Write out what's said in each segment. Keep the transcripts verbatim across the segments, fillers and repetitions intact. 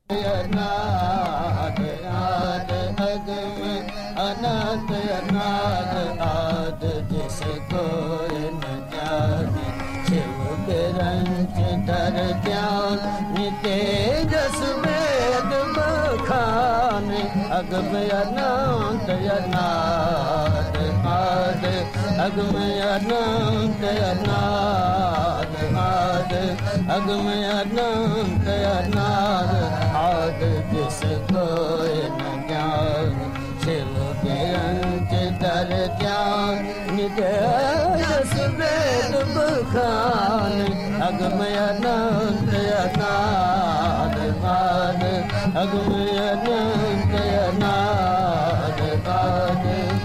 अनाद आद अगम अनाद अनाद आद जिसको न जाने शिव बिरंच धर ध्यान तेजस वेद बखाने अगम अनंत अनाद आद अगम अनंत अनाद आद अगम अनंत अनाद आद जिसको न ज्ञान शिव बिरंच धर ध्यान तेजस वेद बखाने अगम अनंत अनाद आद अगम अनंत अनाद आद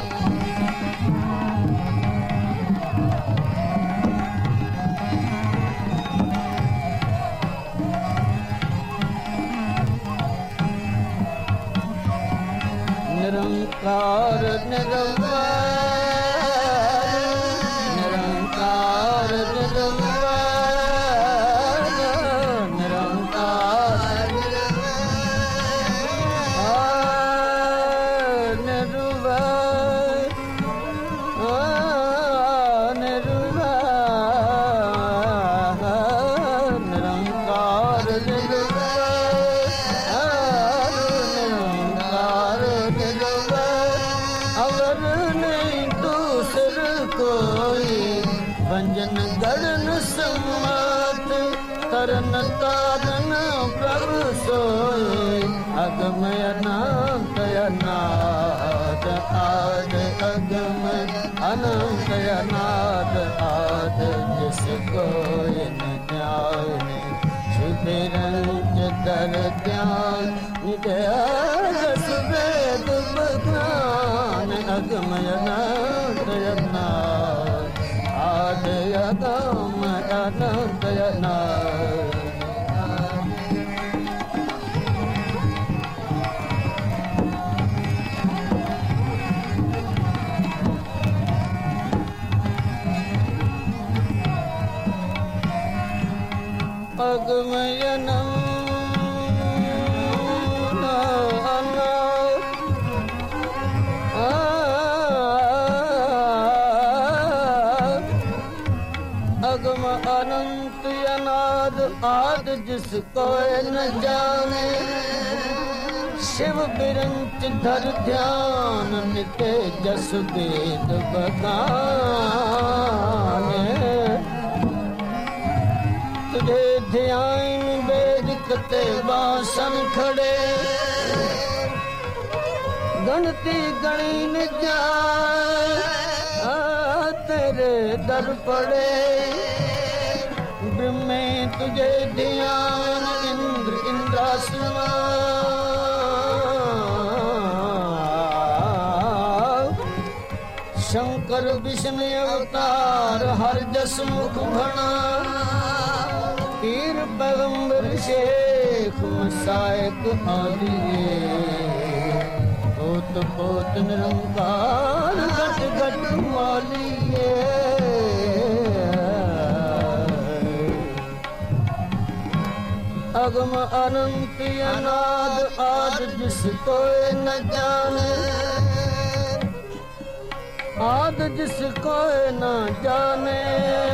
निरंकार निरंकार निरंकार निरंकार निरंकार भंजन गढ़न सम्मत तरन तारन प्रभु सोए अगम अनंत अनाद आद अगम अनंत अनाद आद जिसको न जाने शिविरंच दर ध्यान तेजस वेद बखान अगम अनंत अनाद आद अगम अनंत अनाद अगम अगम अनंत अनाद आद जिसको न जाने शिव बिरंच धर ध्यान नित्य जस वेद बखाने तुझे ध्यान वेद कते बासन खड़े गणती गणी न जाए तेरे दर पड़े ब्रह्मे तुझे ध्यान इंद्र इंद्रासन शंकर विष्णु अवतार हर जस मुख भणा पीर पैगंबर शेख मसायक आलिए पोत पोत निरंकार घट घट मालिए अगम अनंत अनाद आद जिसको न जाने आद जिसको न जाने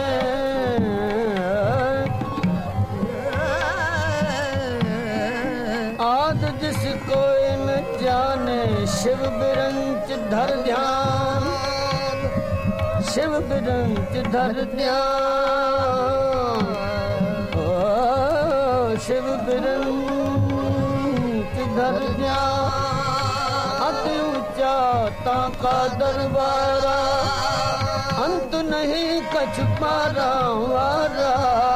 आद जिसको न जाने शिव बिरंच धर ध्यान शिव बिरंच धर ध्यान शिव बिरंच धर ध्यान अति ऊंचा ताका दरबारा अंत नहीं कछ पारा वारा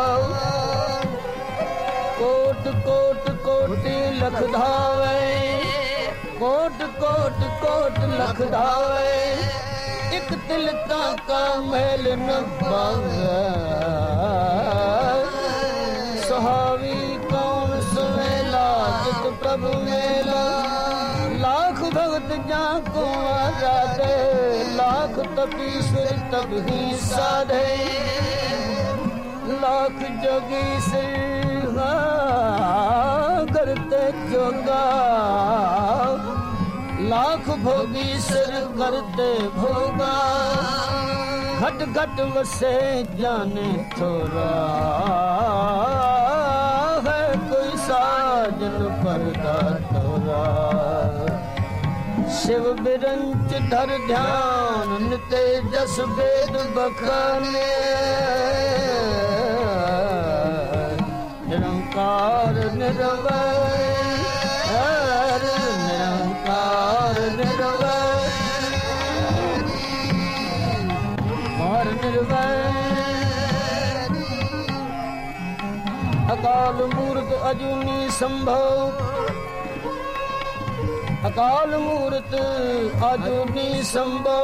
कोट कोट कोटि लख धावे कोट कोट कोट लख धावे एक तिलका का मैल न पावे सुहावी कौन सुमेला जित प्रभु मेला लाख भगत जाको आराधे लाख तपीश्वर तब ही साधे लाख जोगी से करते जोगा लाख भोगी सिर करते भोगा घट घट वसे जाने थोड़ा है कोई साजन पर्दा तोरा शिव बिरंच धर ध्यान निते जस वेद बखाने निरंकार निरवय निरंकार निरवय और निर्वय अकाल मूर्त अजूनी संभव अकाल मूर्त अजूनी संभव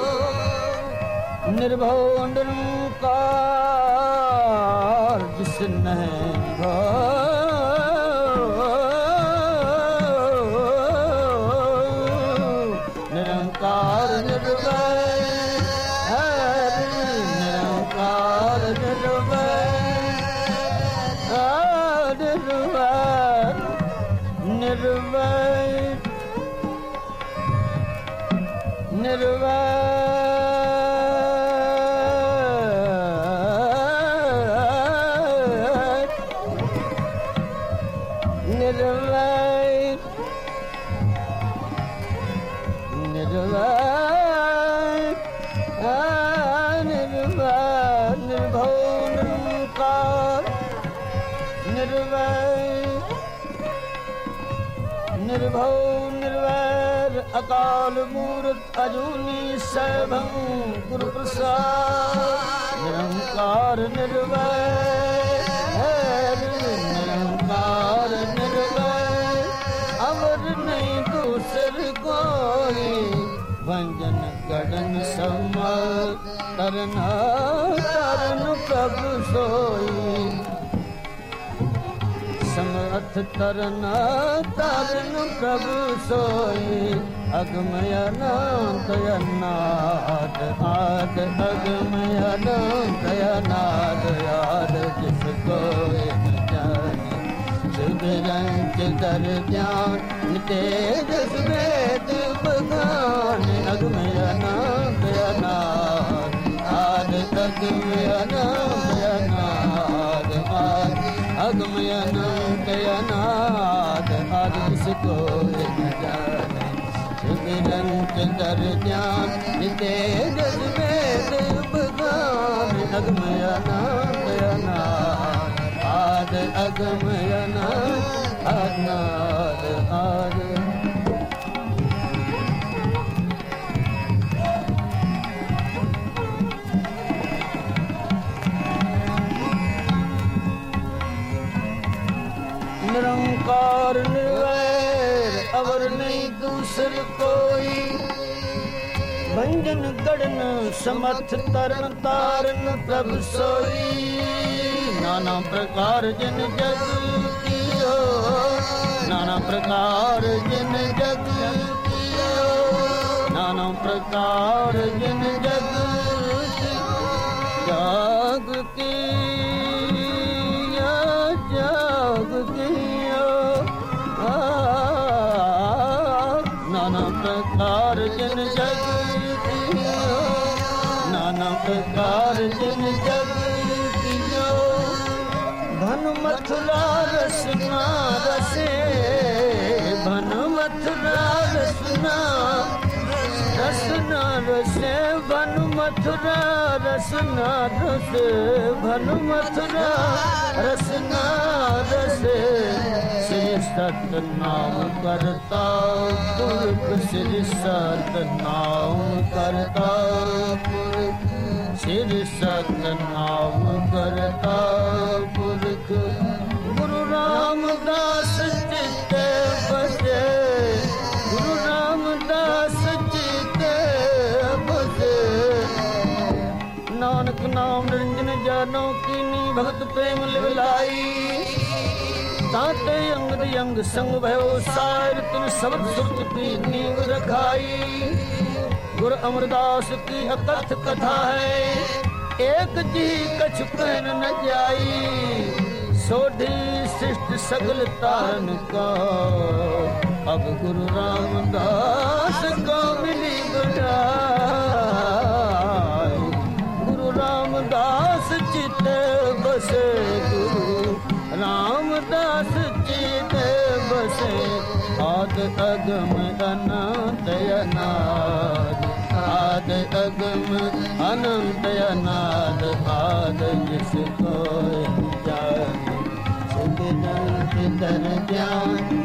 निर्भव निरंकार जिस नहीं निरंकार निर्वय निरंकार निर्वय निर्वय निर्वय निर्भव निर्वैर अकाल मूर्त अजूनी सैभं गुरु प्रसाद निरंकार निर्वैर निरंकार निर्वैर अमर नहीं दूसर कोई भंजन गढ़न समर तरना तरन प्रभु सोई समर्थ तरना तरन प्रभु सोई अगमय अनंत अनाद आद अगमय अनंत अनाद आद जिसको न जाने सुधरंच दर ध्यान तेज वेद बगान अगमय अनंत अनाद आद अगमय अनंत अनाद आद अगमय अनंत अनाद आदि जिसको न जाने सुमिरंच दर ध्यान तेज वेद बगान अगमय अनंत अनाद आद अगमय अनंत अनाद आद निरंकार निर्वैर अवर नहीं दूसर कोई भंजन गढ़न समर्थ तरन तारन प्रभु सोई नाना प्रकार जिन जग कियो नाना प्रकार जिन जग कियो नाना प्रकार जिन जग जाग की जाग कियो नाना प्रकार जिन जग कियो नाना प्रकार जिन जग कियो धन मथुरा रसना रसे धन मथुरा रसना रसना रसे भन मथुरा रसना रसे भन मथुरा रसना रसे श्री सतनाम करता पुरख श्री सतनाम करता पुरख श्री सतनाम करता पुरख गुरु रामदास चित्त बसे गुरु रामदास चित्त बसे नानक नाम निरंजन जानो कीनी भगत प्रेम लिवलाई ताते अंगद अंग संग भयो सार तिन सबद सुरत की नींव रखाई गुरु अमरदास की अकथ कथा है एक जी कछ कहन न जाई सोढ़ी सृष्टि सगल तारन का अब गुरु रामदास को मिली बधाई। गुरु रामदास चित बसे गुरु रामदास चित बसे आद अगम अनंत अनाद आद अगम अनंत अनाद आद जिसको जाने सिद्ध दर ज्ञान